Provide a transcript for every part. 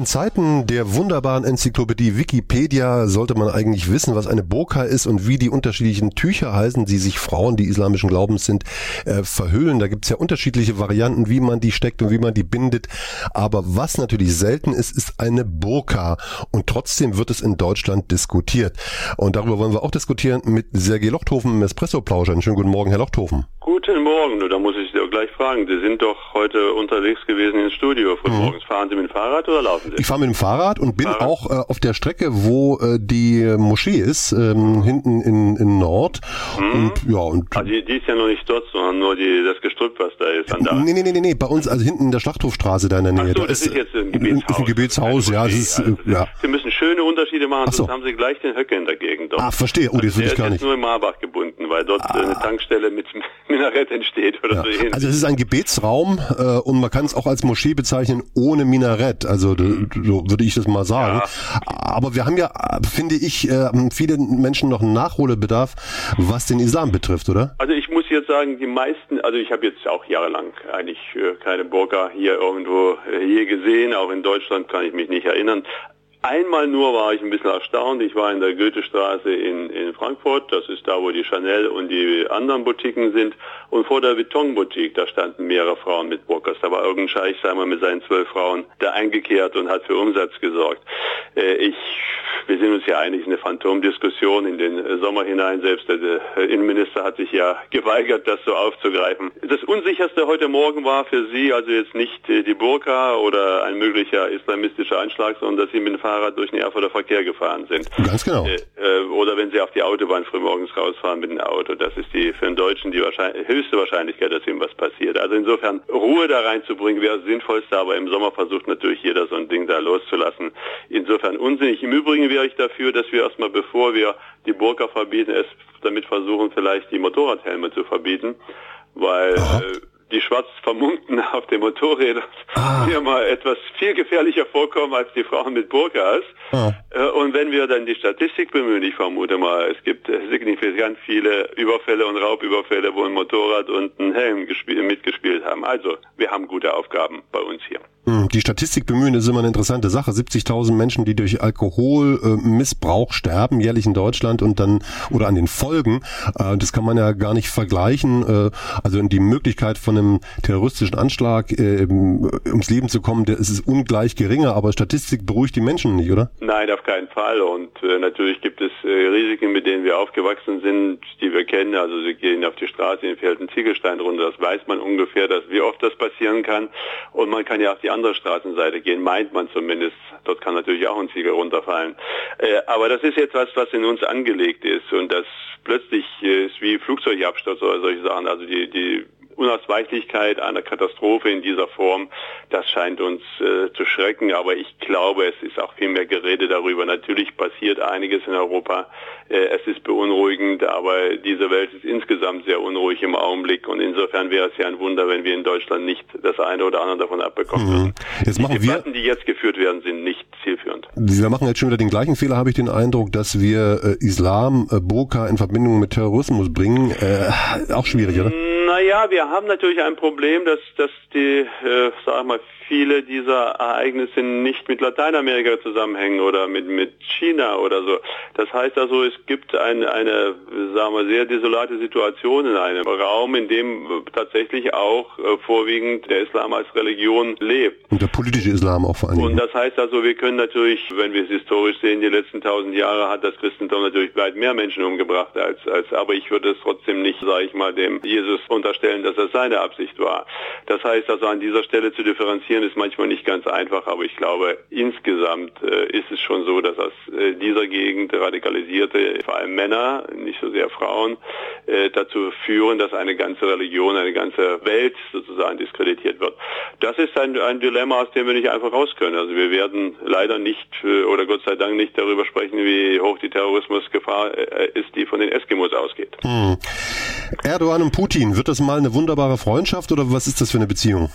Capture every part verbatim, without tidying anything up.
In Zeiten der wunderbaren Enzyklopädie Wikipedia sollte man eigentlich wissen, was eine Burka ist und wie die unterschiedlichen Tücher heißen, die sich Frauen, die islamischen Glaubens sind, äh, verhüllen. Da gibt es ja unterschiedliche Varianten, wie man die steckt und wie man die bindet. Aber was natürlich selten ist, ist eine Burka. Und trotzdem wird es in Deutschland diskutiert. Und darüber wollen wir auch diskutieren mit Sergej Lochthofen im Espresso-Plausch. Einen schönen guten Morgen, Herr Lochthofen. Guten Morgen. Da muss ich Sie auch gleich fragen. Sie sind doch heute unterwegs gewesen ins Studio von mhm. morgens. Fahren Sie mit dem Fahrrad oder laufen Sie? Ich fahre mit dem Fahrrad und bin Fahrrad? auch äh, auf der Strecke, wo äh, die Moschee ist, ähm, hinten in, in Nord. Mhm. Und, ja, und also die, die ist ja noch nicht dort, sondern nur die, das Gestrüpp, was da ist. An da. Nee, nee, nee, nee, bei uns, also hinten in der Schlachthofstraße da in der Nähe. Ach so, da das ist, ist jetzt ein Gebetshaus. Ein Gebetshaus, ja. Das ist, also, ja. Sie müssen schöne Unterschiede machen, so. sonst haben Sie gleich den Höcke in der Gegend. Dort. Ah, verstehe. Oh, das also will ich gar nicht. Der ist nur in Marbach gebunden, weil dort ah. eine Tankstelle mit Minarett entsteht oder ja. so ähnlich. Also es ist ein Gebetsraum äh, und man kann es auch als Moschee bezeichnen ohne Minarett. Also so würde ich das mal sagen. Ja. Aber wir haben ja, finde ich, äh, viele Menschen noch einen Nachholbedarf, was den Islam betrifft, oder? Also ich muss jetzt sagen, die meisten, also ich habe jetzt auch jahrelang eigentlich äh, keine Burka hier irgendwo äh, je gesehen, auch in Deutschland kann ich mich nicht erinnern. Einmal nur war ich ein bisschen erstaunt. Ich war in der Goethestraße in, in Frankfurt. Das ist da, wo die Chanel und die anderen Boutiquen sind. Und vor der Vuitton-Boutique, da standen mehrere Frauen mit Burkas. Da war irgendein Scheich, sagen wir, mit seinen zwölf Frauen da eingekehrt und hat für Umsatz gesorgt. Äh, ich, wir sind uns ja einig, eine Phantomdiskussion in den Sommer hinein. Selbst der Innenminister hat sich ja geweigert, das so aufzugreifen. Das Unsicherste heute Morgen war für Sie also jetzt nicht die Burka oder ein möglicher islamistischer Anschlag, sondern dass Sie mit dem Fahrrad durch den Erfurter Verkehr gefahren sind. Ganz genau. Äh, oder wenn Sie auf die Autobahn frühmorgens rausfahren mit dem Auto. Das ist die für den Deutschen die wahrscheinlich, höchste Wahrscheinlichkeit, dass ihm was passiert. Also insofern Ruhe da reinzubringen wäre das Sinnvollste, aber im Sommer versucht natürlich jeder so ein Ding da loszulassen. Insofern unsinnig. Im Übrigen wäre ich dafür, dass wir erstmal, bevor wir die Burka verbieten, es damit versuchen, vielleicht die Motorradhelme zu verbieten, weil äh, die schwarz vermummten auf den Motorrädern ah. mir mal etwas viel gefährlicher vorkommen als die Frauen mit Burkas. Ah. Und wenn wir dann die Statistik bemühen, ich vermute mal, es gibt signifikant viele Überfälle und Raubüberfälle, wo ein Motorrad und ein Helm mitgespielt haben. Also, wir haben gute Aufgaben bei uns hier. Die Statistik bemühen ist immer eine interessante Sache. siebzigtausend Menschen, die durch Alkoholmissbrauch sterben, jährlich in Deutschland und dann, oder an den Folgen. Das kann man ja gar nicht vergleichen. Also die Möglichkeit von einem terroristischen Anschlag ums Leben zu kommen, der ist ungleich geringer, aber Statistik beruhigt die Menschen nicht, oder? Nein, auf keinen Fall. Und äh, natürlich gibt es äh, Risiken, mit denen wir aufgewachsen sind, die wir kennen. Also Sie gehen auf die Straße, Ihnen fällt ein Ziegelstein runter. Das weiß man ungefähr, dass wie oft das passieren kann. Und man kann ja auf die andere Straßenseite gehen, meint man zumindest. Dort kann natürlich auch ein Ziegel runterfallen. Äh, aber das ist etwas, was in uns angelegt ist. Und das plötzlich äh, ist wie Flugzeugabsturz oder solche Sachen. Also die, die Unausweichlichkeit einer Katastrophe in dieser Form, das scheint uns äh, zu schrecken, aber ich glaube, es ist auch viel mehr Gerede darüber. Natürlich passiert einiges in Europa, äh, es ist beunruhigend, aber diese Welt ist insgesamt sehr unruhig im Augenblick und insofern wäre es ja ein Wunder, wenn wir in Deutschland nicht das eine oder andere davon abbekommen würden. Mhm. Jetzt machen die Debatten, die jetzt geführt werden, sind nicht zielführend. Wir machen jetzt schon wieder den gleichen Fehler, habe ich den Eindruck, dass wir äh, Islam, äh, Burka in Verbindung mit Terrorismus bringen. Äh, auch schwierig, oder? Naja, wir haben natürlich ein Problem, dass, dass die, äh, sag mal, viele dieser Ereignisse nicht mit Lateinamerika zusammenhängen oder mit, mit China oder so. Das heißt also, es gibt ein, eine, sagen wir, sehr desolate Situation in einem Raum, in dem tatsächlich auch äh, vorwiegend der Islam als Religion lebt. Und der politische Islam auch vor allem. Und das heißt also, wir können natürlich, wenn wir es historisch sehen, die letzten tausend Jahre hat das Christentum natürlich weit mehr Menschen umgebracht als, als, aber ich würde es trotzdem nicht, sage ich mal, dem Jesus unterstellen, dass das seine Absicht war. Das heißt also, an dieser Stelle zu differenzieren ist manchmal nicht ganz einfach, aber ich glaube, insgesamt äh, ist es schon so, dass aus äh, dieser Gegend radikalisierte, vor allem Männer, nicht so sehr Frauen, äh, dazu führen, dass eine ganze Religion, eine ganze Welt sozusagen diskreditiert wird. Das ist ein, ein Dilemma, aus dem wir nicht einfach raus können. Also wir werden leider nicht, äh, oder Gott sei Dank nicht darüber sprechen, wie hoch die Terrorismusgefahr äh, ist, die von den Eskimos ausgeht. Hm. Erdogan und Putin, wird das mal eine wunderbare Freundschaft oder was ist das für eine Beziehung? Ach,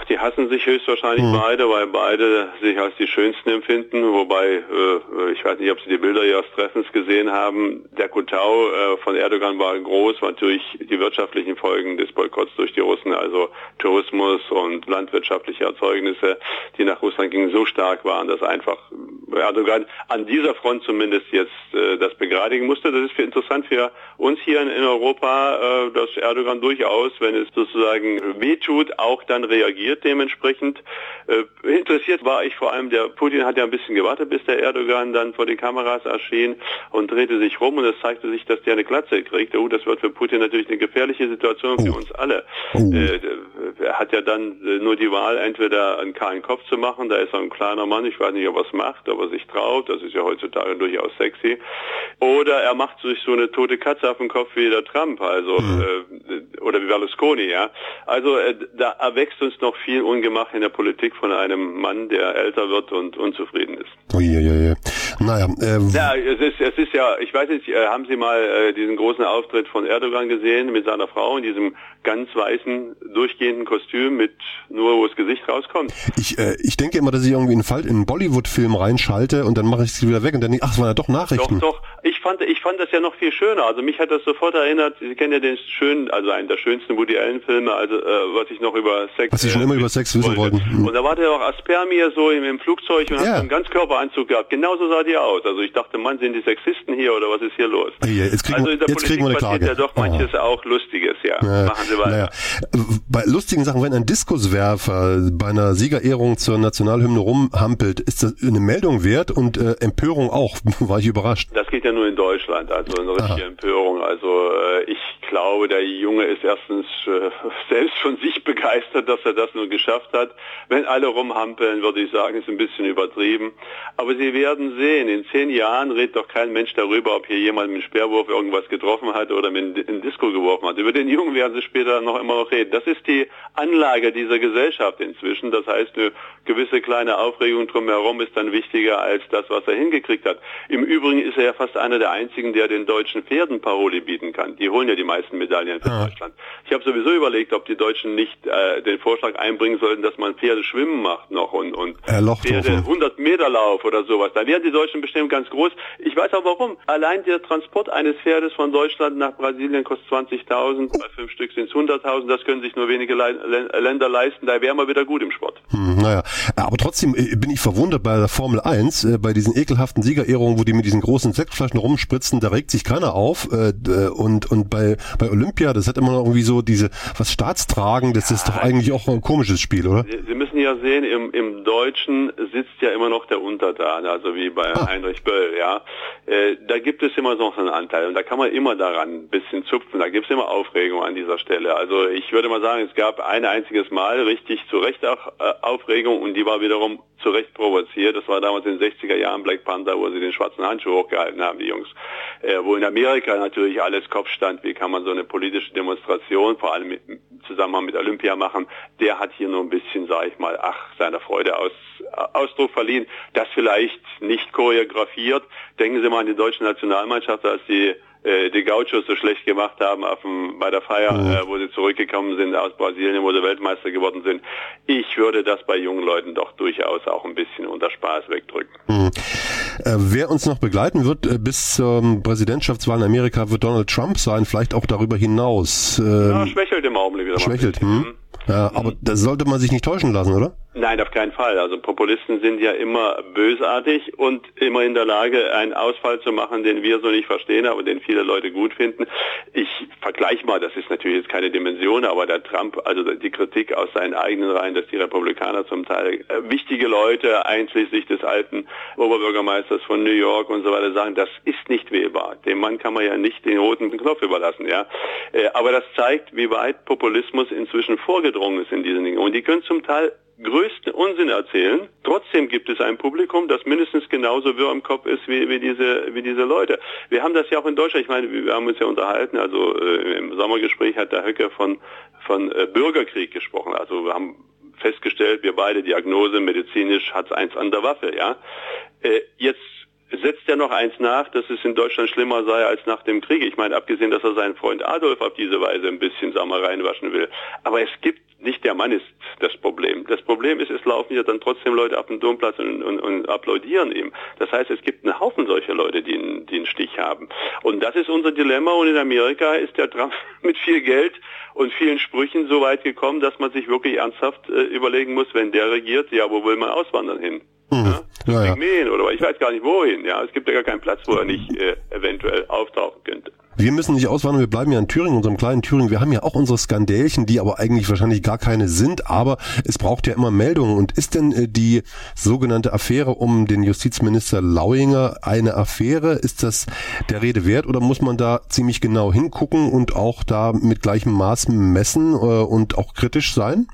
die hassen sich höchstwahrscheinlich mhm. beide, weil beide sich als die Schönsten empfinden, wobei, äh, ich weiß nicht, ob Sie die Bilder Ihres Treffens gesehen haben, der Kotau äh, von Erdogan war groß, war natürlich die wirtschaftlichen Folgen des Boykotts durch die Russen, also Tourismus und landwirtschaftliche Erzeugnisse, die nach Russland gingen, so stark waren, dass einfach Erdogan an dieser Front zumindest jetzt äh, das begradigen musste. Das ist für interessant für uns hier in, in Europa, äh, dass Erdogan durchaus, wenn es sozusagen wehtut, auch dann reagiert dementsprechend. Äh, interessiert war ich vor allem, der Putin hat ja ein bisschen gewartet, bis der Erdogan dann vor den Kameras erschien und drehte sich rum und es zeigte sich, dass der eine Glatze kriegte. Oh, das wird für Putin natürlich eine gefährliche Situation für uns alle. Oh. Äh, er hat ja dann äh, nur die Wahl, entweder einen kahlen Kopf zu machen, da ist er ein kleiner Mann, ich weiß nicht, ob er es macht, ob er sich traut, das ist ja heutzutage durchaus sexy, oder er macht sich so eine tote Katze auf den Kopf wie der Trump, also mhm. äh, oder wie Berlusconi, ja. Also äh, da erwächst uns noch viel Ungemach in der Politik von einem Mann, der älter wird und unzufrieden ist. Oh, ja, ja, ja. Naja, äh, ja, es ist, es ist ja, ich weiß nicht, haben Sie mal äh, diesen großen Auftritt von Erdogan gesehen mit seiner Frau in diesem ganz weißen, durchgehenden Kostüm mit nur, wo das Gesicht rauskommt? Ich, äh, ich denke immer, dass ich irgendwie einen Fall in einen Bollywood-Film reinschalte und dann mache ich es wieder weg und dann denke ich, ach, es waren ja doch Nachrichten. Doch, doch. Ich fand, ich fand das ja noch viel schöner. Also mich hat das sofort erinnert, Sie kennen ja den schönen, also einen der schönsten Woody Allen-Filme, also äh, was ich noch über Sex... Was Sie schon äh, immer über Sex wissen wollte. wollten. Mhm. Und da war der auch Aspermier so im, im Flugzeug und ja. hat einen Ganzkörperanzug gehabt. Genauso sah die aus. Also ich dachte, Mann, sind die Sexisten hier oder was ist hier los? Ja, jetzt kriegen, also in der jetzt Politik kriegen wir eine Klage. passiert ja doch manches oh. auch Lustiges, ja. ja. Machen Sie weiter. Naja. Bei lustigen Sachen, wenn ein Diskuswerfer bei einer Siegerehrung zur Nationalhymne rumhampelt, ist das eine Meldung wert und äh, Empörung auch, war ich überrascht. Das geht ja nur in Deutschland, also eine richtige Aha. Empörung. Also äh, ich glaube, der Junge ist erstens äh, selbst von sich begeistert, dass er das nur geschafft hat. Wenn alle rumhampeln, würde ich sagen, ist ein bisschen übertrieben. Aber Sie werden sehen, in zehn Jahren redet doch kein Mensch darüber, ob hier jemand mit dem Speerwurf irgendwas getroffen hat oder mit einem Disco geworfen hat. Über den Jungen werden Sie später noch immer noch reden. Das ist die Anlage dieser Gesellschaft inzwischen. Das heißt, eine gewisse kleine Aufregung drumherum ist dann wichtiger als das, was er hingekriegt hat. Im Übrigen ist er ja fast einer der einzigen, der den deutschen Pferden Paroli bieten kann. Die holen ja die meisten Medaillen für ja. Deutschland. Ich habe sowieso überlegt, ob die Deutschen nicht äh, den Vorschlag einbringen sollten, dass man Pferde schwimmen macht noch und, und Pferde hundert Meter Lauf oder sowas. Da wären die Deutschen bestimmt ganz groß. Ich weiß auch warum. Allein der Transport eines Pferdes von Deutschland nach Brasilien kostet zwanzigtausend, bei fünf Stück sind es hunderttausend. Das können sich nur wenige Le- Länder leisten. Da wären wir wieder gut im Sport. Hm, naja, aber trotzdem bin ich verwundert bei der Formel eins, äh, bei diesen ekelhaften Siegerehrungen, wo die mit diesen großen Sektflaschen rumspritzen, da regt sich keiner auf. Äh, und und bei bei Olympia, das hat immer noch irgendwie so diese was Staatstragendes, das ist doch eigentlich auch ein komisches Spiel, oder? Sie, Sie müssen ja sehen, im, im Deutschen sitzt ja immer noch der Untertan, also wie bei ah. Heinrich Böll, ja. Äh, da gibt es immer noch so einen Anteil und da kann man immer daran ein bisschen zupfen, da gibt es immer Aufregung an dieser Stelle. Also ich würde mal sagen, es gab ein einziges Mal richtig zu Recht auch äh, Aufregung und die war wiederum zu Recht provoziert. Das war damals in den sechziger Jahren Black Panther, wo sie den schwarzen Handschuh hochgehalten haben, die Jungs. Äh, wo in Amerika natürlich alles Kopf stand, wie kann man so eine politische Demonstration, vor allem im Zusammenhang mit Olympia machen. Der hat hier nur ein bisschen, sage ich mal, ach, seiner Freude aus, Ausdruck verliehen. Das vielleicht nicht choreografiert. Denken Sie mal an die deutsche Nationalmannschaft, als die die Gauchos so schlecht gemacht haben auf dem, bei der Feier, mhm. äh, wo sie zurückgekommen sind aus Brasilien, wo sie Weltmeister geworden sind. Ich würde das bei jungen Leuten doch durchaus auch ein bisschen unter Spaß wegdrücken. Mhm. Äh, wer uns noch begleiten wird äh, bis zur ähm, Präsidentschaftswahl in Amerika, wird Donald Trump sein, vielleicht auch darüber hinaus. Ähm, ja, schwächelt im Augenblick wieder. Schwächelt, hm. Ja, aber da sollte man sich nicht täuschen lassen, oder? Nein, auf keinen Fall. Also Populisten sind ja immer bösartig und immer in der Lage, einen Ausfall zu machen, den wir so nicht verstehen, aber den viele Leute gut finden. Ich vergleiche mal, das ist natürlich jetzt keine Dimension, aber der Trump, also die Kritik aus seinen eigenen Reihen, dass die Republikaner zum Teil äh, wichtige Leute, einschließlich des alten Oberbürgermeisters von New York und so weiter, sagen, das ist nicht wählbar. Dem Mann kann man ja nicht den roten Knopf überlassen, ja. Äh, aber das zeigt, wie weit Populismus inzwischen vorgedrungen ist in diesen Dingen. Und die können zum Teil größten Unsinn erzählen. Trotzdem gibt es ein Publikum, das mindestens genauso wirr im Kopf ist wie, wie diese wie diese Leute. Wir haben das ja auch in Deutschland. Ich meine, wir haben uns ja unterhalten. Also äh, im Sommergespräch hat der Höcke von von äh, Bürgerkrieg gesprochen. Also wir haben festgestellt, wir beide Diagnose medizinisch hat's eins an der Waffe. Ja, äh, jetzt setzt er noch eins nach, dass es in Deutschland schlimmer sei als nach dem Krieg. Ich meine, abgesehen, dass er seinen Freund Adolf auf diese Weise ein bisschen, sagen wir, reinwaschen will. Aber es gibt, nicht der Mann ist das Problem. Das Problem ist, es laufen ja dann trotzdem Leute auf den Domplatz und, und, und applaudieren ihm. Das heißt, es gibt einen Haufen solcher Leute, die einen, die einen Stich haben. Und das ist unser Dilemma. Und in Amerika ist der Trump mit viel Geld und vielen Sprüchen so weit gekommen, dass man sich wirklich ernsthaft äh, überlegen muss, wenn der regiert, ja, wo will man auswandern hin? Mhm. Ja? Ja, ja. Mähen oder ich weiß gar nicht wohin. Ja, es gibt ja gar keinen Platz, wo er nicht äh, eventuell auftauchen könnte. Wir müssen nicht auswandern, wir bleiben ja in Thüringen, unserem kleinen Thüringen. Wir haben ja auch unsere Skandälchen, die aber eigentlich wahrscheinlich gar keine sind, aber es braucht ja immer Meldungen. Und ist denn äh, die sogenannte Affäre um den Justizminister Lauinger eine Affäre? Ist das der Rede wert oder muss man da ziemlich genau hingucken und auch da mit gleichem Maß messen äh, und auch kritisch sein?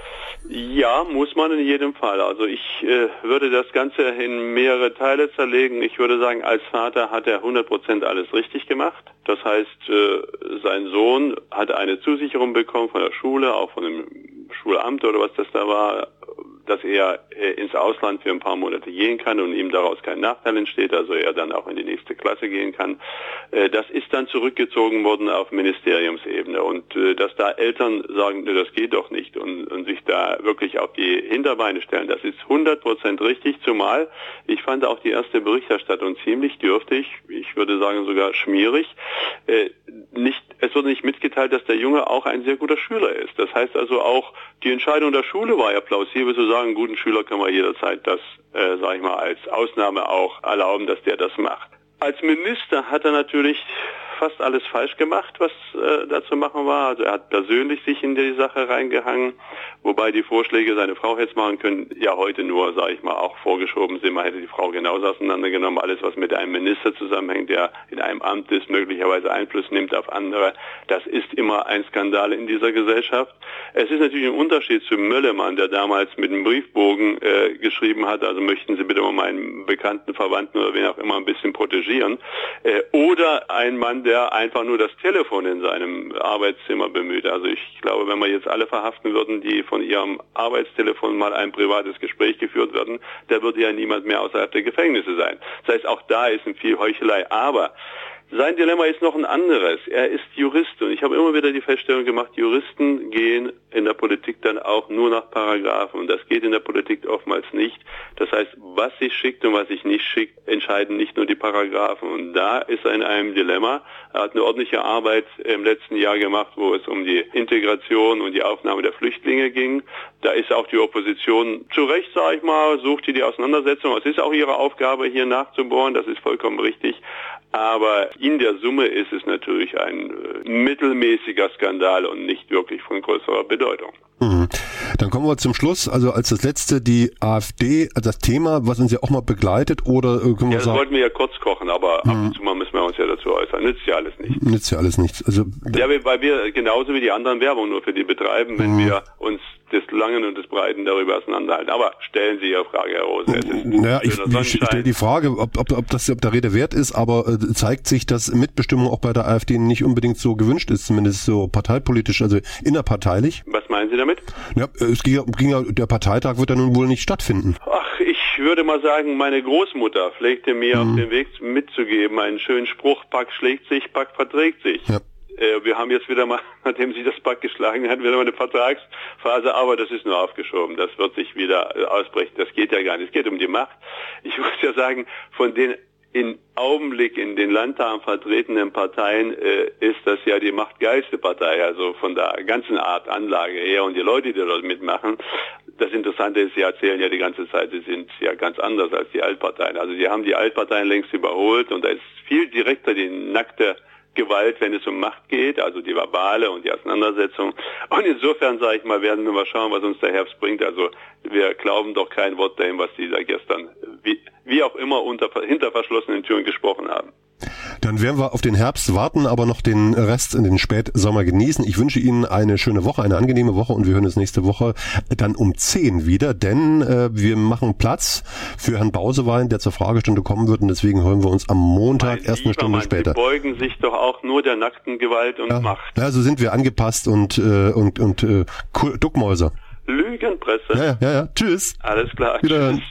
Ja, muss man in jedem Fall. Also ich äh, würde das Ganze in mehrere Teile zerlegen. Ich würde sagen, als Vater hat er hundert Prozent alles richtig gemacht. Das heißt, äh, sein Sohn hat eine Zusicherung bekommen von der Schule, auch von dem Schulamt oder was das da war, dass er äh, ins Ausland für ein paar Monate gehen kann und ihm daraus kein Nachteil entsteht, also er dann auch in die nächste Klasse gehen kann. Äh, das ist dann zurückgezogen worden auf Ministeriumsebene und äh, dass da Eltern sagen, ne, das geht doch nicht und, und sich da wirklich auf die Hinterbeine stellen, das ist hundert Prozent richtig, zumal ich fand auch die erste Berichterstattung ziemlich dürftig, ich würde sagen sogar schmierig. Äh, nicht, es wurde nicht mitgeteilt, dass der Junge auch ein sehr guter Schüler ist. Das heißt also auch, die Entscheidung der Schule war ja plausibel zu sagen, einen guten Schüler kann man jederzeit das, äh, sag ich mal, als Ausnahme auch erlauben, dass der das macht. Als Minister hat er natürlich fast alles falsch gemacht, was äh, da zu machen war. Also er hat persönlich sich in die Sache reingehangen, wobei die Vorschläge, seine Frau hätte es machen können, ja heute nur, sage ich mal, auch vorgeschoben sind. Man hätte die Frau genauso auseinandergenommen. Alles, was mit einem Minister zusammenhängt, der in einem Amt ist, möglicherweise Einfluss nimmt auf andere, das ist immer ein Skandal in dieser Gesellschaft. Es ist natürlich ein Unterschied zu Möllemann, der damals mit einem Briefbogen äh, geschrieben hat, also möchten Sie bitte mal meinen Bekannten, Verwandten oder wen auch immer ein bisschen protegieren. Äh, oder ein Mann, der einfach nur das Telefon in seinem Arbeitszimmer bemüht. Also ich glaube, wenn wir jetzt alle verhaften würden, die von ihrem Arbeitstelefon mal ein privates Gespräch geführt werden, da würde ja niemand mehr außerhalb der Gefängnisse sein. Das heißt, auch da ist ein viel Heuchelei. Aber sein Dilemma ist noch ein anderes. Er ist Jurist und ich habe immer wieder die Feststellung gemacht, Juristen gehen in der Politik dann auch nur nach Paragraphen und das geht in der Politik oftmals nicht. Das heißt, was sich schickt und was sich nicht schickt, entscheiden nicht nur die Paragraphen und da ist er in einem Dilemma. Er hat eine ordentliche Arbeit im letzten Jahr gemacht, wo es um die Integration und die Aufnahme der Flüchtlinge ging. Da ist auch die Opposition zu Recht, sage ich mal, sucht die Auseinandersetzung. Es ist auch ihre Aufgabe, hier nachzubohren, das ist vollkommen richtig. Aber in der Summe ist es natürlich ein äh, mittelmäßiger Skandal und nicht wirklich von größerer Bedeutung. Mhm. Dann kommen wir zum Schluss. Also als das letzte die AfD, das Thema, was uns ja auch mal begleitet, oder äh, können wir ja, das sagen, wollten wir ja kurz kochen, aber mhm. ab und zu mal müssen wir uns ja dazu äußern. Nützt ja alles nichts. Nützt ja alles nichts. Also, ja, weil wir genauso wie die anderen Werbung nur für die betreiben, wenn mhm. wir uns des Langen und des Breiten darüber auseinanderhalten. Aber stellen Sie Ihre Frage, Herr Rose. Es ist naja, ich, ich stelle die Frage, ob, ob, ob das ob der Rede wert ist, aber äh, zeigt sich, dass Mitbestimmung auch bei der AfD nicht unbedingt so gewünscht ist, zumindest so parteipolitisch, also innerparteilich. Was meinen Sie damit? Ja, es ging ja, ging ja, der Parteitag wird ja nun wohl nicht stattfinden. Ach, ich würde mal sagen, meine Großmutter pflegte mir mhm. auf den Weg mitzugeben, einen schönen Spruch, Pack schlägt sich, Pack verträgt sich. Ja. Wir haben jetzt wieder mal, nachdem sich das Pack geschlagen hat, wieder mal eine Vertragsphase, aber das ist nur aufgeschoben. Das wird sich wieder ausbrechen. Das geht ja gar nicht. Es geht um die Macht. Ich muss ja sagen, von den im Augenblick in den Landtagen vertretenen Parteien äh, ist das ja die machtgeilste Partei, also von der ganzen Art Anlage her und die Leute, die dort mitmachen. Das Interessante ist, sie erzählen ja die ganze Zeit, sie sind ja ganz anders als die Altparteien. Also sie haben die Altparteien längst überholt und da ist viel direkter die nackte Gewalt, wenn es um Macht geht, also die verbale und die Auseinandersetzung. Und insofern, sage ich mal, werden wir mal schauen, was uns der Herbst bringt. Also wir glauben doch kein Wort dahin, was die da gestern, wie, wie auch immer, unter, hinter verschlossenen Türen gesprochen haben. Dann werden wir auf den Herbst warten, aber noch den Rest in den Spätsommer genießen. Ich wünsche Ihnen eine schöne Woche, eine angenehme Woche und wir hören uns nächste Woche dann um zehn wieder, denn äh, wir machen Platz für Herrn Bausewein, der zur Fragestunde kommen wird und deswegen hören wir uns am Montag mein erst eine Stunde Mann, später. Sie beugen sich doch auch nur der nackten Gewalt und ja, Macht. Ja, so sind wir angepasst und äh, und und äh, Duckmäuser. Lügenpresse. Ja, ja, ja, ja. Tschüss. Alles klar. Wiederhören. Tschüss.